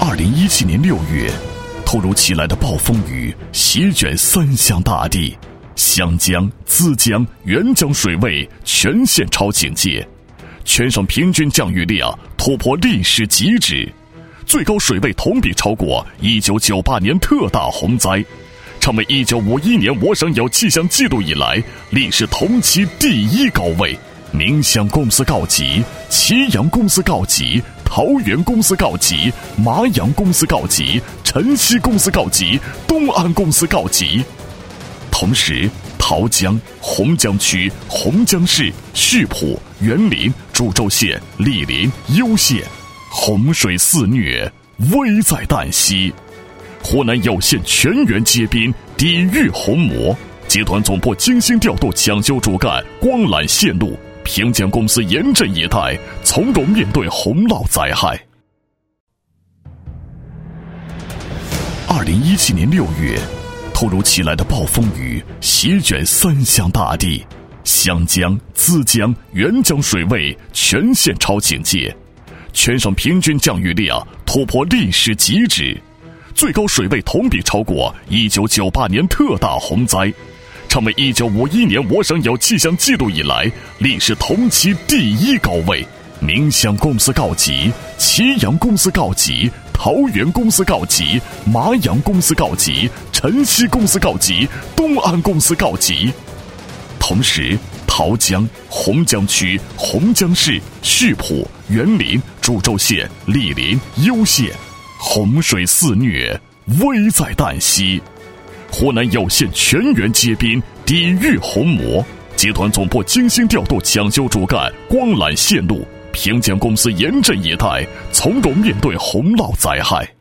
2017年6月，突如其来的暴风雨席卷三湘大地，湘江、资江、沅江水位全线超警戒，全省平均降雨量突破历史极值，最高水位同比超过1998年特大洪灾，成为1951年我省有气象记录以来历史同期第1高位。宁乡公司告急，祁阳公司告急，桃园公司告急，麻阳公司告急，辰溪公司告急，东安公司告急。同时，桃江、洪江区、洪江市、溆浦、园林、株洲县、莅林、攸县洪水肆虐，危在旦夕。湖南有县全员皆兵抵御洪魔，集团总部精心调度抢修主干、光缆线路，平江公司严阵以待，从容面对洪涝灾害。2017年6月，突如其来的暴风雨席卷三湘大地，湘江、资江、沅江水位全线超警戒，全省平均降雨量突破历史极值，最高水位同比超过1998年特大洪灾，成为1951年我省有气象记录以来历史同期第1高位。宁乡公司告急，祁阳公司告急，桃园公司告急，麻阳公司告急，辰溪公司告急，东安公司告急。同时，桃江、洪江区、洪江市、溆浦、园林、株洲县、莅林、攸县洪水肆虐，危在旦夕。湖南有县全员皆兵抵御洪魔，集团总部精心调度抢修主干、光缆线路，平江公司严阵以待，从容面对洪涝灾害。